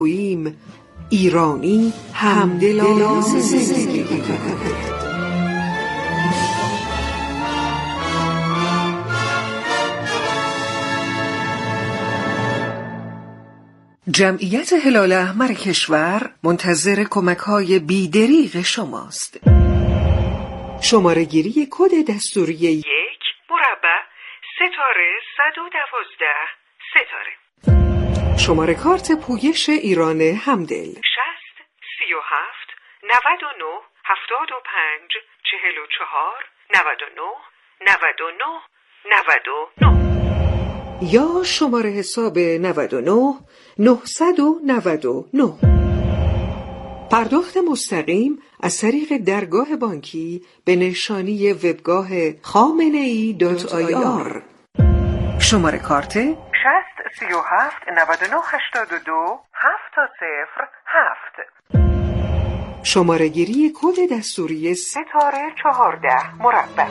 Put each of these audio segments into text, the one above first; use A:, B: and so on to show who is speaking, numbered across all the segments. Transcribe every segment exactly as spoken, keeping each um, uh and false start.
A: گوییم ایرانی همدلانه زندگی کند. جمعیت هلال احمر کشور منتظر کمک‌های بی‌دریغ شماست. شماره گیری کد دستوری یک مربع ستاره صد و دوازده ستاره. شماره کارت پویش ایران همدل شصت سی و هفت نود و نه هفتاد و پنج چهل و چهار نود و نه نود و نه نود و نه یا شماره حساب نود و نه نهصد و نود و نه. پرداخت مستقیم از طریق درگاه بانکی به نشانی وبگاه خامنه‌ای دات آی آر. شماره کارت شصت سی و هفت نود و نه هشتاد و دو هفت تا صفر هفت. شماره گیری کد دستوری ستاره چهارده مربع.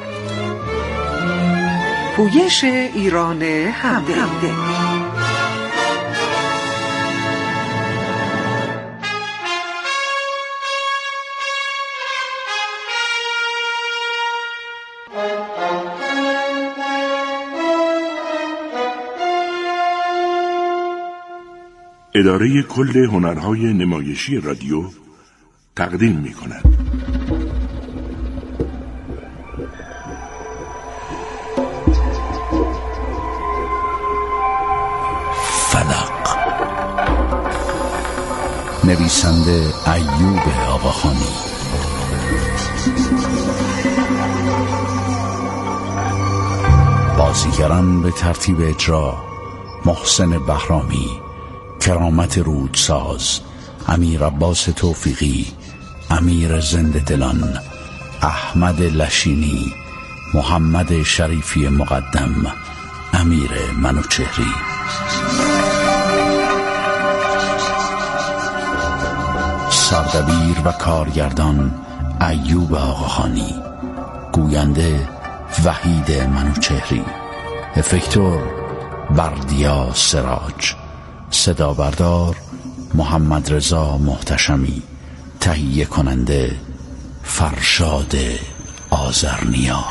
A: پویش ایران همدل.
B: اداره کل هنرهای نمایشی رادیو تقدیم می کند.
C: فلق. نویسنده ایوب آقاخانی. بازیگران به ترتیب اجرا: محسن بهرامی، کرامت رودساز، امیر عباس توفیقی، امیر زنده دلان، احمد لشینی، محمد شریفی مقدم، امیر منوچهری. سردبیر و کارگردان ایوب آقاخانی. گوینده وحید منوچهری. افکتور بردیا سراج. صدا بردار محمد رضا محتشمی. تهیه کننده فرشاد آذرنیا.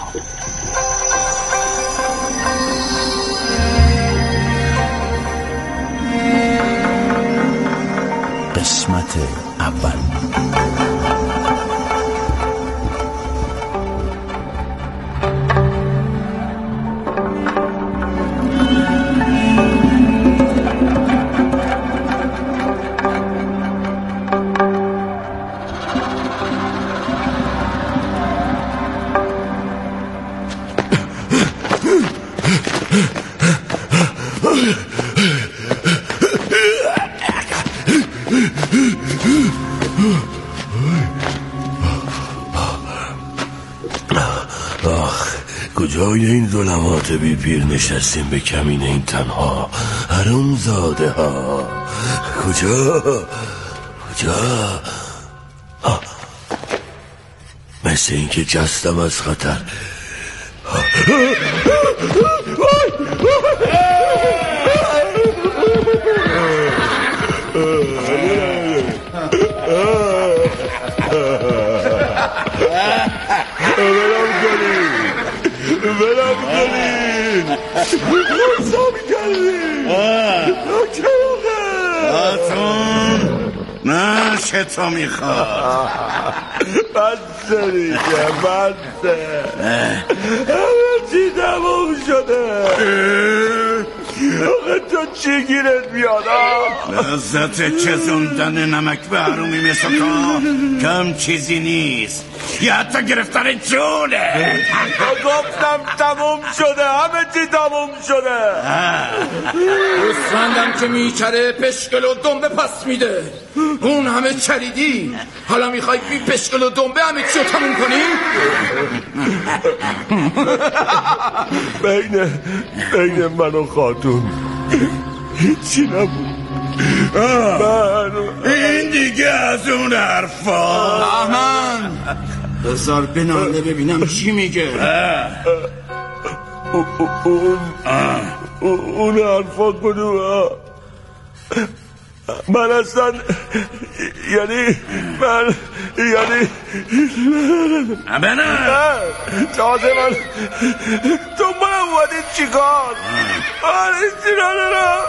C: قسمت اول.
D: کجای این ظلمات بی پیر نشستیم به کمین این تنها حرومزاده ها؟ کجا کجا آه. مثل این که جستم از خطر.
E: بلم کنین خونسا میکردین
C: آتون نه چه تو میخواد
E: بسته دیگه بسته همه چی تموم شده. آخه تو چی گیرت بیاد؟
C: لذت چزوندن نمک به حرومی مثل تو کم چیزی نیست، یا حتی گرفتن جونه.
E: گفتم تموم شده، همه چی تموم شده.
F: گوسفندم که میچره پشکل و دنبه پس میده. اون همه چریدی، حالا میخوای بی پشکل و دنبه همه چی رو تموم کنی؟
E: بین بین من و خاتون هیچی نبود. من
C: این دیگه از اون حرفا.
F: بهمن بذار بناله ببینم چی میگه.
E: اون اون حرفا کدوم؟
D: من اصلا یعنی من یعنی
C: ابنه
D: تازه من تو من اومدید چیکار؟ من هیچی ندارم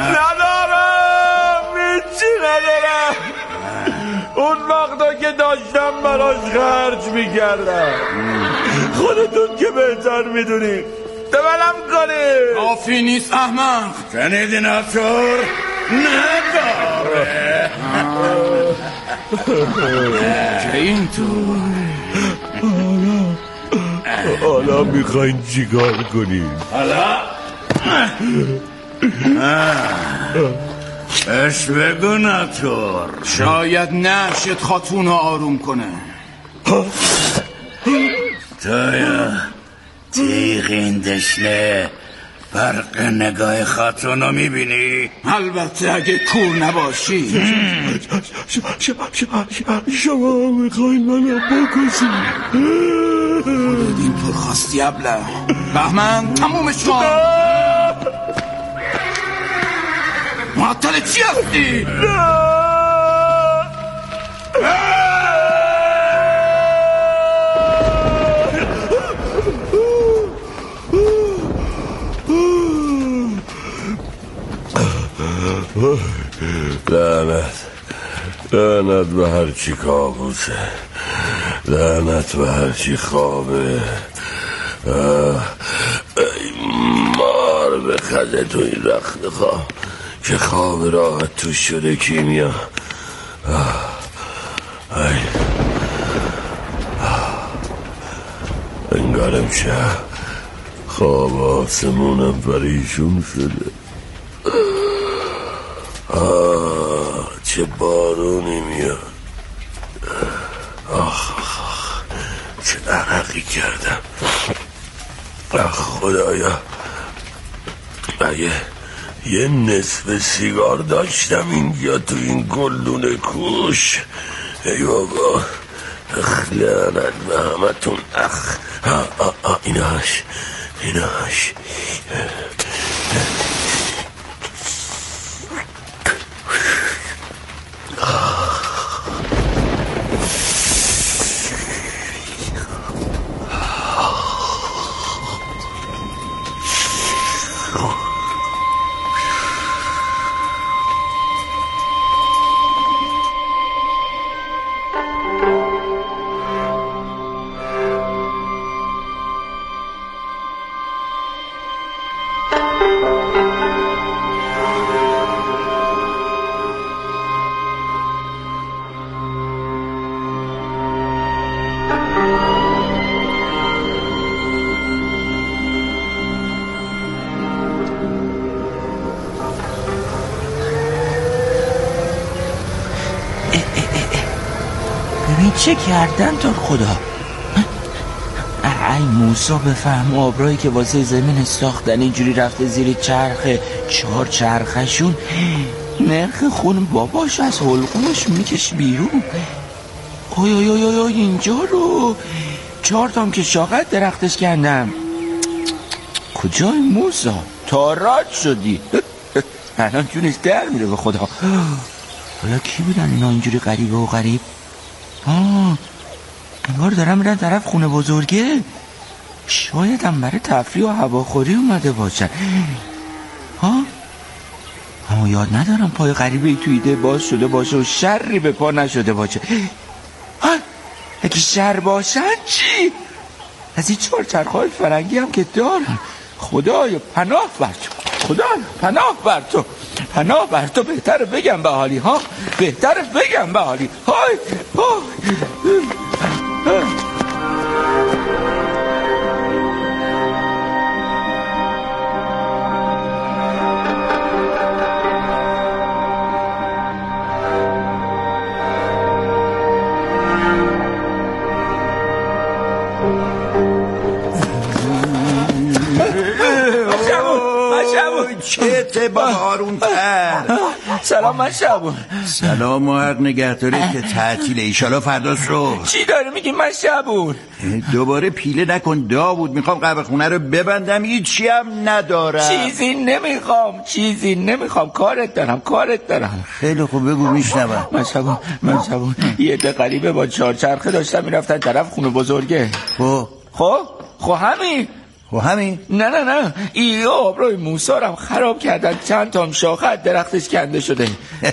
D: ندارم هیچی ندارم. اون وقتا که داشتم براش خرج میکردم. خودتون که بهتر میدونید دبلم کنید.
F: کافی نیست احمق.
C: شنیدی ناتور؟ نداره
F: که اینطور
D: حالا میخواین چیکار کنیم؟
C: حالا اش بگو ناتور.
F: شاید نشد خاتون رو آروم کنه.
C: تویا تیغ این دشنه فرق نگاه خاتون رو میبینی؟
F: البته اگه کور نباشی.
D: شما میخواین منو بکشی؟
F: خودت اینطور خواستی ابله. بهمن تمومش کن. معطل چی هستی؟
D: لعنت لعنت به هرچی کابوسه، لعنت به هرچی خوابه. ای مار به خزه تو این رخت خواب که خواب راحت توش شده کیمیا. ای انگارم شب خواب آسمونم پریشون شده. آه چه بارونی میاد. آخ آخ چه عرقی کردم. آخ خدایا اگه یه نصف سیگار داشتم اینجا تو این گلدون کوش. ای بابا اخ لعنت به همتون. اخ آه آه آه ایناش ایناش
G: چه کردن تو خدا؟ ای موسا بفهم آبرایی که واسه زمین ساختن اینجوری رفته زیر چرخ چهار چرخشون نرخ خون باباش از حلقومش میکش بیرون. اوی اوی اوی اوی اینجا رو چهار تام که شاقت درختش کندم. کجای موسا؟ تاراج شدی. الان جونش در میره به خدا. حالا کی بودن اینا اینجوری غریبه و غریب؟ آه انگار دارم میرن طرف خونه بزرگه. شاید هم برای تفریح و هواخوری اومده باشن. ها اما یاد ندارم پای غریبه توی ایده باز شده باشه و شری به پا نشده باشه. ها اگه شر باشن چی؟ از این چهار چرخهای فرنگی هم که دارن. خدایا پناه بر تو، خدایا پناه بر تو، پناه بر تو. بهتره بگم به حالی ها، بهتره بگم به حالی. های های
C: چته بابا آروم تر.
G: سلام مشعبون.
C: سلام محق نگهداره که تعطیله، ایشالا فردا صبح.
G: چی داری میگی مشعبون؟
C: دوباره پیله نکن داوود، میخوام قهوه خونه رو ببندم، هیچی هم ندارم.
G: چیزی نمیخوام، چیزی نمیخوام، کارت دارم کارت دارم.
C: خیلی خوب بگو میشنوم.
G: مشعبون مشعبون یه عده غریبه با چهارچرخه داشتن میرفتن طرف خونه بزرگه.
C: خب
G: خب خب همین
C: خب همین
G: نه نه نه این آبروی موسی رو خراب کردن، چند تا شاخه از درختش کنده شده.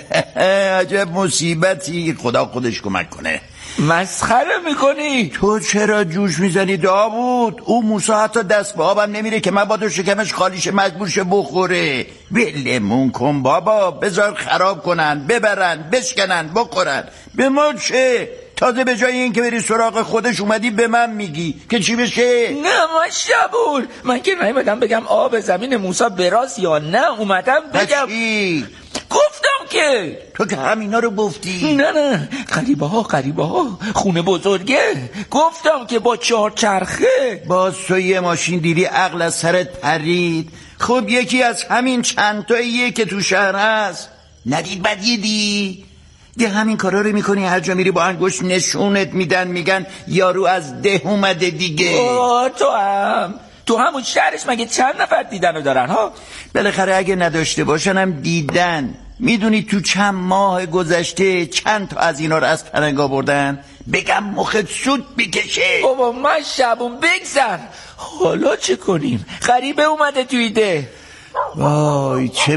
C: عجب مصیبتی، خدا خودش کمک کنه.
G: مسخره میکنی؟
C: تو چرا جوش میزنی داوود؟ او موسی حتی دست به آبم نمیره که من با تو شکمش خالیش مجبور شه بخوره. ولمون کن بابا، بذار خراب کنن، ببرن، بشکنن، بخورن، به ما چه؟ تازه به جای این که بری سراغ خودش اومدی به من میگی که چی بشه؟
G: نه مشعبون، من که نیومدم بگم آب زمین موسی براست یا نه، اومدم بگم
C: چی؟
G: گفتم که
C: تو که همینا رو گفتی.
G: نه نه غریبه ها غریبه ها خونه بزرگه، گفتم که با چهار چرخه.
C: باز تو یه ماشین دیدی عقل از سرت پرید؟ خب یکی از همین چند تاییه که تو شهر هست، ندید بدیدی؟ ده همین کارا رو میکنی، هر جا میری با انگشت نشونت میدن، میگن یارو از ده اومده دیگه.
G: اوه تو هم تو همون شهرش مگه چند نفر دیدن رو دارن ها؟
C: بالاخره اگه نداشته باشن هم دیدن. میدونی تو چند ماه گذشته چند تا از اینا رو از پرنگ آوردن؟ بگم مخت سود بکشه.
G: بابا مشعبون بگذر، حالا چه کنیم؟ غریبه اومده توی ده.
C: وای چه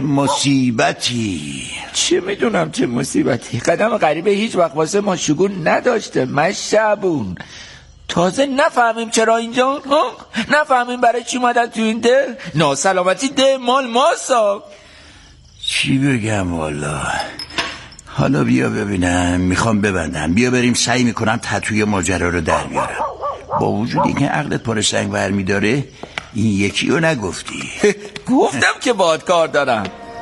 C: مصیبتی.
G: چه میدونم چه مصیبتی. قدم غریبه هیچ وقت واسه ما شگون نداشته مشعبون. تازه نفهمیم چرا اینجا، نفهمیم برای چی اومدن تو این ده. ناسلامتی ده مال ماسا.
C: چی بگم والا. حالا بیا ببینم، میخوام ببندم، بیا بریم، سعی میکنم تتوی ماجرا رو در بیارم. با وجود اینکه عقلت پر سنگ برمی داره، این یکی رو نگفتی.
G: گفتم که باهات کار دارم.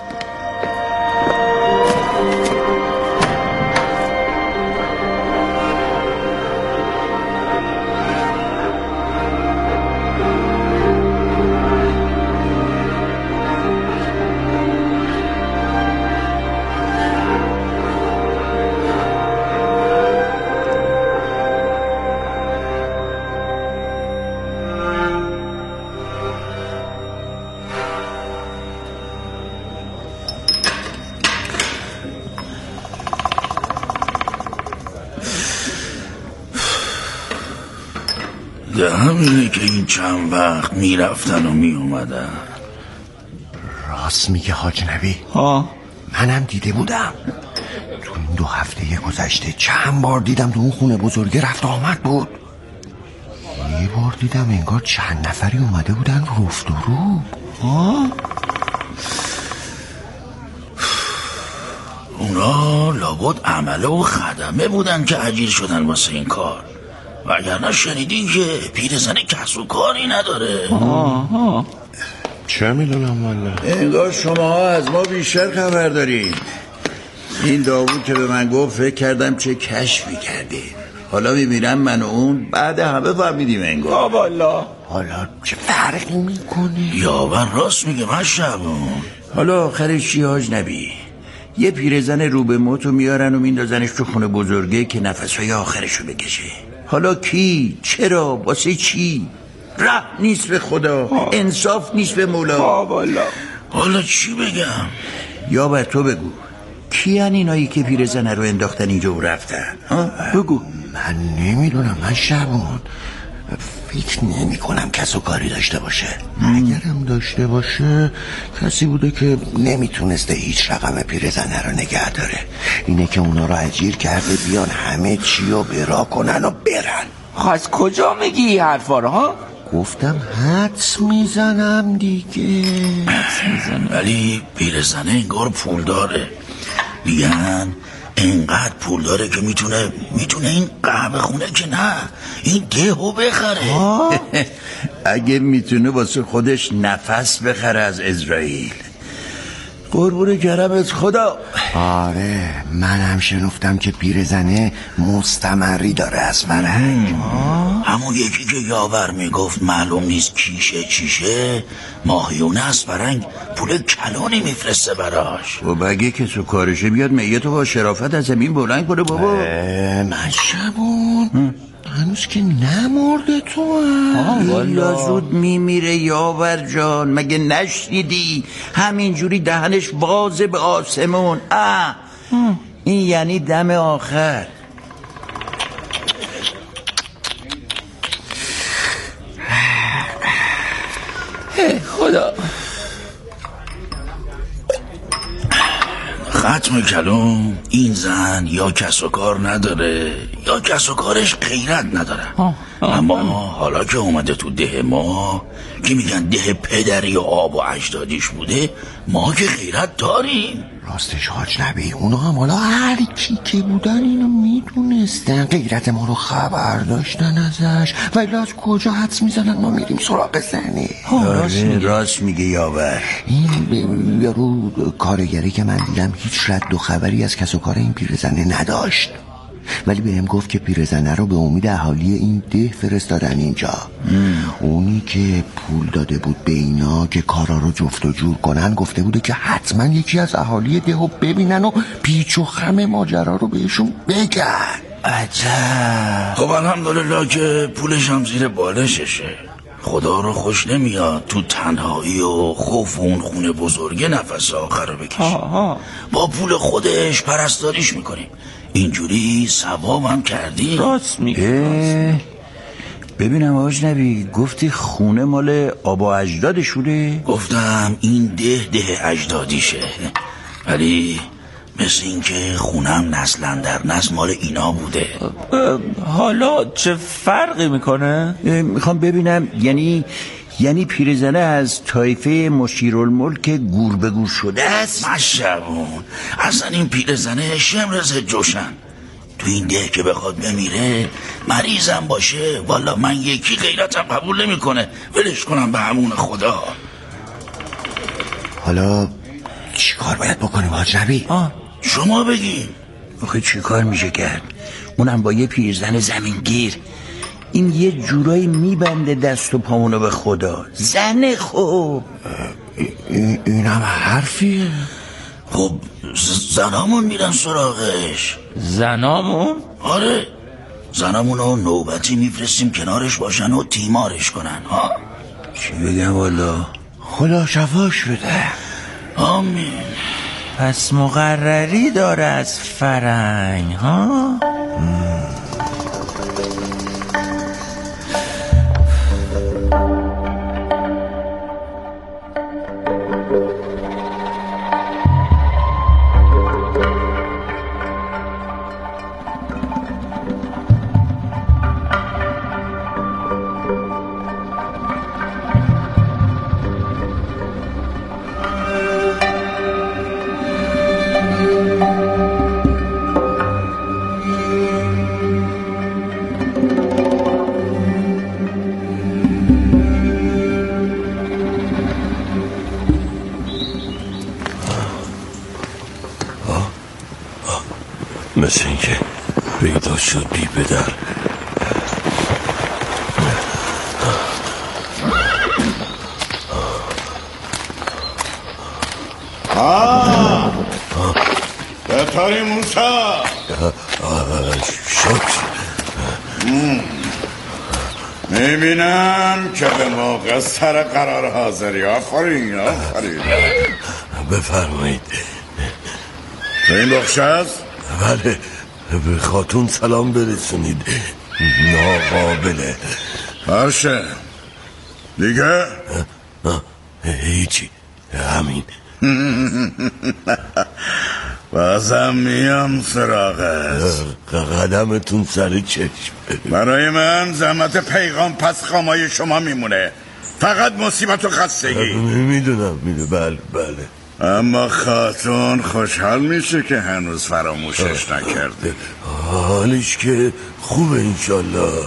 C: ده همینه که این چند وقت میرفتن و میومدن.
H: راست میگه حاج نبی.
G: ها
H: منم دیده بودم تو این دو هفته گذشته، چند بار دیدم تو اون خونه بزرگه رفت آمد بود. یه بار دیدم انگار چند نفری اومده بودن رفت و رو.
G: ها
C: اونا لابد عمله و خدمه بودن که اجیر شدن واسه این کار، وگرنه شنیدی که پیرزن کس و کاری نداره.
G: آها
B: چه میدونم والا.
C: انگار شما از ما بیشتر خبر دارید. این داوود که به من گفت فکر کردم چه کشفی کرده. حالا میبینم من و اون بعد همه فهمیدیم انگار.
G: والا
H: حالا چه فرقی میکنه؟
C: یاور راست میگه مشعبون. حالا آخرش چی حاج نبی؟ یه پیرزن رو به موتو میارن و میندازنش تو خونه بزرگه که نفسهای آخرشو بکشه. حالا کی؟ چرا؟ واسه چی؟ رحم نیست به خدا، انصاف نیست به مولا.
G: والا
C: حالا چی بگم؟
G: یا بر تو بگو، کیان اینایی که پیرزنه رو انداختن اینجا و رفتن؟ بگو.
H: من نمیدونم، من شبون فکر نمی کنم کس و کاری داشته باشه. اگرم داشته باشه کسی بوده که نمیتونسته هیچ رقم پیرزنه رو نگه داره. اینه که اونا رو اجیر کرده بیان همه چی رو برا کنن و برن.
G: از کجا میگی این حرفا رو ها؟
H: گفتم حدس میزنم دیگه.
G: حدس میزنم.
C: ولی پیرزنه انگار پول داره. میگن اینقدر پول داره که میتونه میتونه این قهوه خونه که نه این دهو بخره. اگه میتونه واسه خودش نفس بخره از اسرائیل. قربون کرمت خدا.
H: آره منم شنفتم که پیرزنه مستمری داره از فرنگ.
C: همون یکی که یاور میگفت معلوم نیست کیشه چیشه، ماهیونه از فرنگ پول کلانی میفرسته براش. و بگه که تو کارشه بیاد میتو با شرافت از زمین بلند کنه بابا.
H: من شبون هنوز که نمرده تو
C: والا زود میمیره یاور جان، مگه نشنیدی همینجوری دهنش بازه به آسمون. اه این یعنی دم آخر.
F: خدا
C: ختم کلام، این زن یا کس و کار نداره یا کس و کارش غیرت نداره. آه. آه. اما حالا که اومده تو ده ما که میگن ده پدری و آب و اجدادیش بوده، ما که غیرت داریم.
H: راستش حاج نبی اونا هم حالا هر کی که بودن اینو میدونستن، غیرت ما رو خبر داشتن ازش، ولی از کجا حدس میزنن ما میریم سراغ زنه.
C: راست میگه, راست میگه یاور.
H: این یارو کارگری که من دیدم هیچ رد و خبری از کس و کار این پیرزنه نداشت، ولی بهم گفت که پیرزنه رو به امید اهالی این ده فرستادن اینجا. مم. اونی که پول داده بود به اینا که کارا رو جفت و جور کنن گفته بوده که حتما یکی از اهالی ده رو ببینن و پیچ و خم ماجرا رو بهشون بگن.
C: عجب. خب الحمدلله که پولش هم زیر بالششه. خدا رو خوش نمیاد تو تنهایی و خوف اون خونه بزرگه نفس آخر رو بکشه. آها. با پول خودش پرستاریش میکنیم، اینجوری ثواب هم کردی.
F: راست میگه.
C: ببینم حاج نبی، گفتی خونه مال آبا اجدادشونه؟ گفتم این ده ده اجدادیشه، ولی مثل این که خونم نسلا در نسل مال اینا بوده.
F: حالا چه فرقی میکنه؟
C: میخوام ببینم یعنی یعنی پیرزنه از طایفه مشیرالملک گور به گور شده است؟ مشبون اصلا این پیرزنه شمرز جوشن تو این ده که بخواد بمیره مریضم باشه والا من یکی غیرتم قبول نمی کنه، ولش کنم به همون خدا.
H: حالا چی کار باید بکنیم حاج نبی؟
C: شما بگیم. آخه چی کار میشه کرد؟ اونم با یه پیرزن زمینگیر. این یه جورایی میبنده دست و پامونو به خدا. زنه خوب.
H: این هم حرفیه.
C: خب زنامون میرن سراغش.
F: زنامون؟
C: آره زنامونو نوبتی میفرستیم کنارش باشن و تیمارش کنن. ها چی بگم والا؟
H: خدا شفاش بده.
C: آمین.
F: پس مقرری داره از فرنگ ها؟
D: مثل این که پیدا شد بی پدر.
I: آه بطاری موسا
D: شد.
I: میبینم که به موقع سر قرار حاضری. آفرین آفرین.
D: بفرمایید.
I: تو این بخش هست؟
D: بله به خاتون سلام برسونید، ناقابله.
I: باشه دیگه؟
D: هیچی همین.
I: بازم میام سراغت.
D: قدمتون سر چشم.
I: برای من زحمت پیغام پس خامای شما میمونه، فقط مصیبت و خستگی.
D: میدونم میدونم بله بله.
I: اما خاتون خوشحال میشه که هنوز فراموشش نکرده.
D: حالش که خوبه انشالله.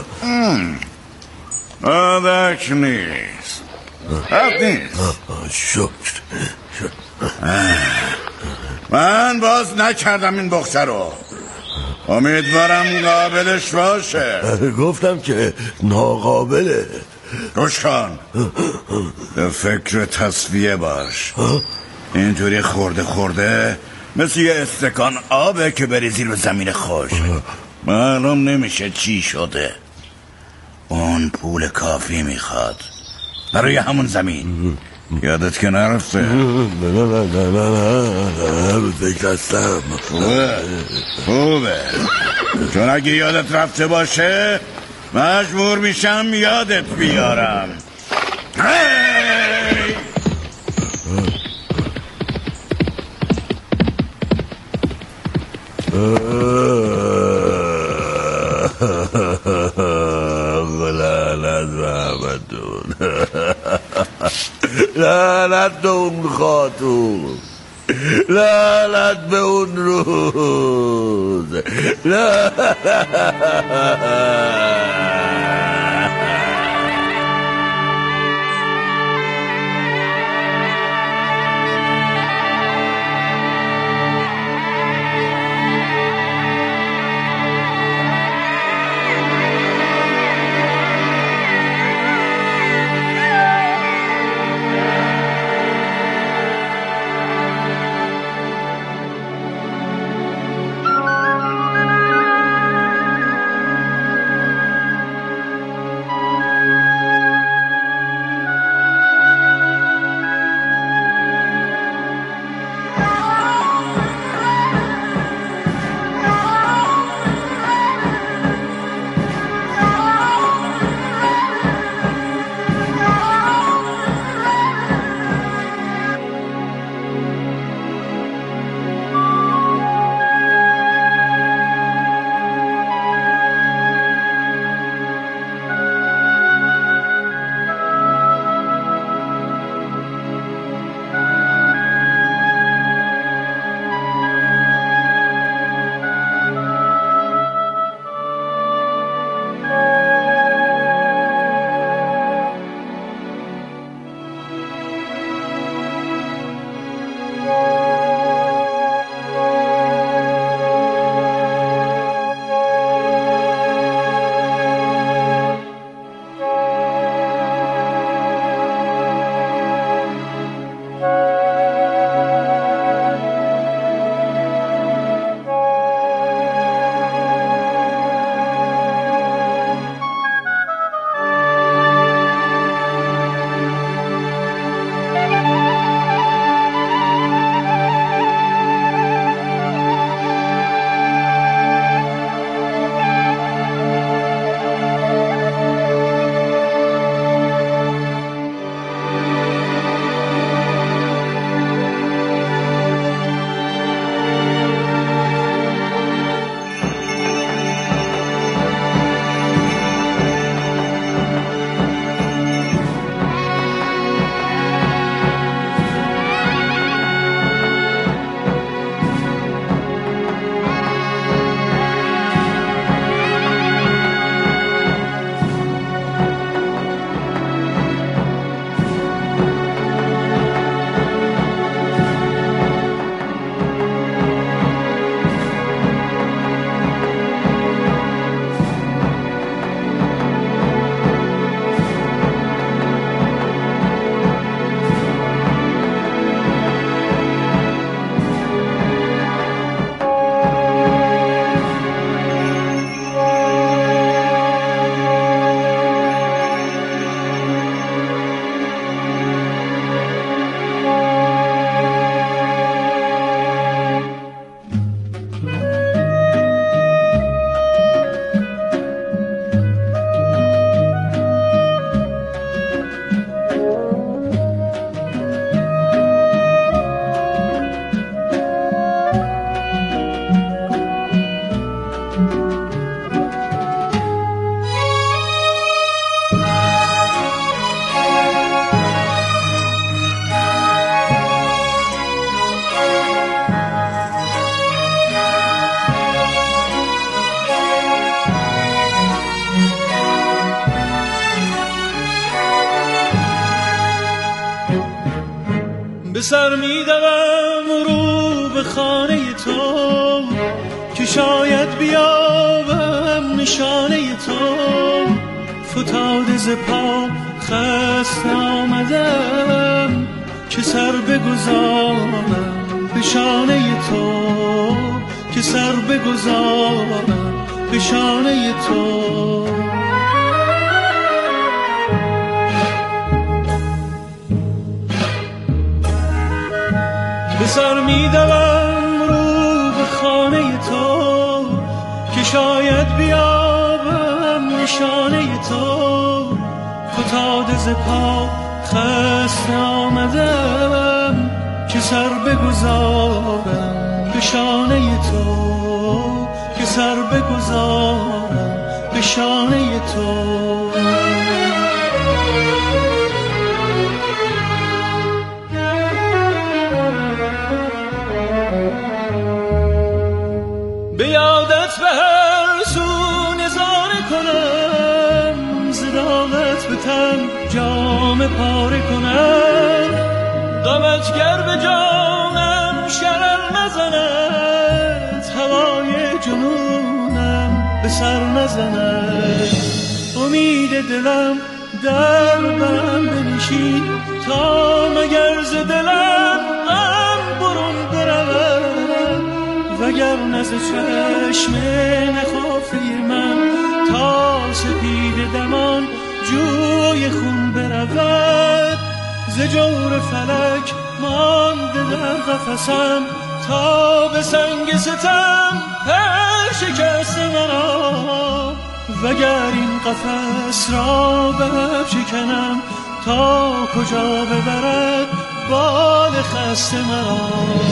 I: آدک نیست. حد نیست.
D: شکر شکر.
I: من باز نکردم این بخچه رو. امیدوارم قابلش باشه.
D: گفتم که ناقابله.
I: گوش کن، به فکر تصفیه باش. اینطوری خورده خورده مثل یه استکان آبه که بری زیر زمین خوش. معلوم نمیشه چی شده. اون پول کافی میخواد برای همون زمین. یادت که نرفته؟
D: نه نه نه نه نه نه به فکر هستم.
I: خوبه خوبه، چون اگه یادت رفته باشه مجبور میشم یادت بیارم. هی!
D: لعنت به همتون، لعنت به اون خاتون، لعنت به اون روز،
J: سر میدوم رو به خانه تو که شاید بیابم نشانه تو. فتاده ز پا خسته آمدم که سر بگذارم به شانه تو، که سر بگذارم به شانه تو. به سر میدوم رو به خانه تو که شاید بیابم نشانه تو. فتاده ز پا خسته آمدم که سر بگذارم به شانه تو، که سر بگذارم به شانه تو. به یادت به هر سو نظاره کنم، زداغت به تن جام پاره کنم. غمت گر به جانم شرر نزند، هوای جنونم به سر نزند. امید دلم در برم بنشین تا مگر ز دلم غم برون برود، وگر نز چشم نخافی من تا سپید دمان جوی خون برود. ز جور فلک مانده در قفسم تا به سنگ ستم پر شکست مرا. وگر این قفس را به شکنم تا کجا ببرد بال خسته مرا.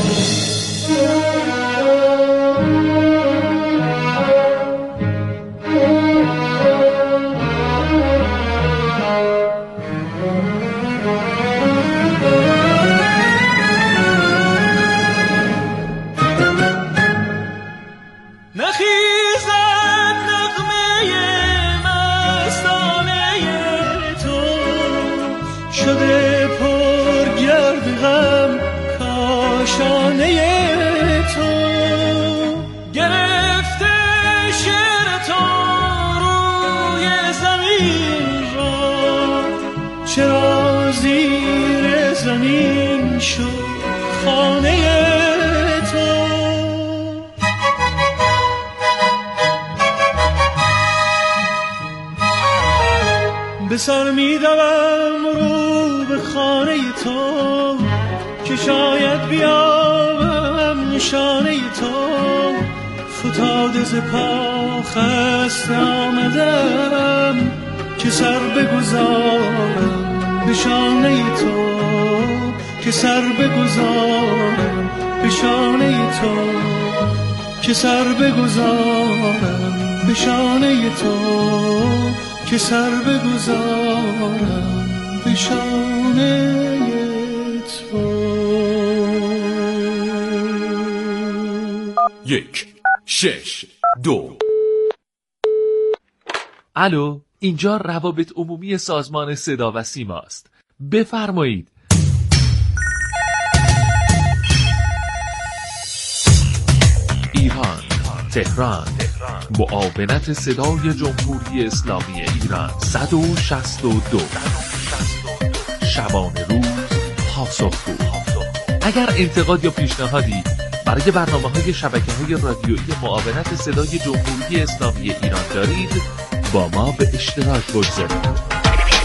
J: چرا زیر زمین شد خانه تو؟ به سر می دوم رو به خانه تو که شاید بیابم نشانه تو. فتاده ز پا خسته آمدم که سر بگذارم به شانه تو، که سر بگذارم به شانه تو، که سر بگذارم به شانه تو، که سر بگذارم به شانه تو.
K: یک شش دو. الو، اینجا روابط عمومی سازمان صدا و سیما است. بفرمایید. ایران، تهران، معاونت صدای جمهوری اسلامی ایران. صد و شصت و دو. شبانه روز پاسخگو. اگر انتقاد یا پیشنهادی برای برنامه‌های شبکه‌های رادیویی معاونت صدای جمهوری اسلامی ایران دارید، با ما به اشتراک بگذارید.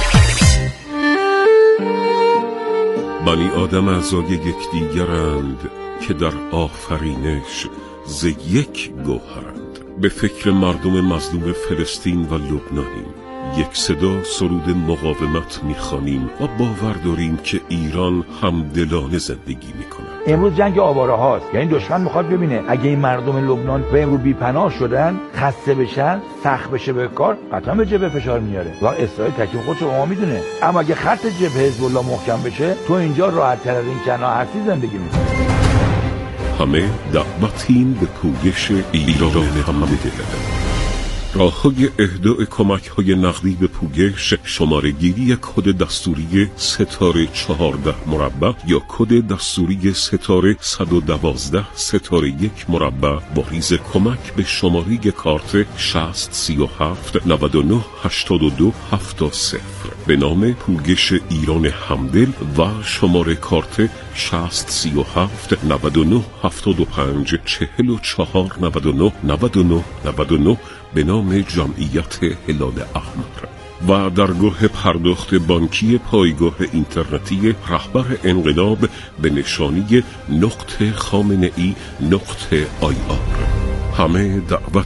L: بنی آدم اعضای یکدیگرند که در آفرینش ز یک گوهرند. به فکر مردم مظلوم فلسطین و لبنانیم. یک صدا سرود مقاومت میخوانیم و باور داریم که ایران همدلانه زندگی میکنه.
M: امروز جنگ آواره هاست، یعنی دشمن میخواد ببینه اگه این مردم لبنان به امروز بی‌پناه شدن، خسته بشن، سخت بشه به کار، قطعا به جبهه فشار میاره و اسرائیل تکلیف خودش رو میدونه. اما اگه خط جبهه حزب الله محکم بشه، تو اینجا راحت تر از این کنا هستی زندگی میکنی.
L: همه دعوتیم به کویش ایران همدل. راه‌های اهدای کمک‌های نقدی به پوگش، شماره گیری کد دستوری ستاره چهارده مربع یا کد دستوری ستاره صد و دوازده ستاره یک مربع با ریز کمک به شماره کارت شصت سی و هفت نود و نه هشتاد و دو هفتاد صفر به نام پوگش ایران همدل و شماره کارت شصت سی و هفت نود و نه هفتاد و پنج چهل و چهار نود و نه نود و نه نود و نه به نام جمعیت هلال احمر و درگاه پرداخت بانکی پایگاه اینترنتی رهبر انقلاب به نشانی نقطه خامنه ای نقطه آی آر. همه دعوت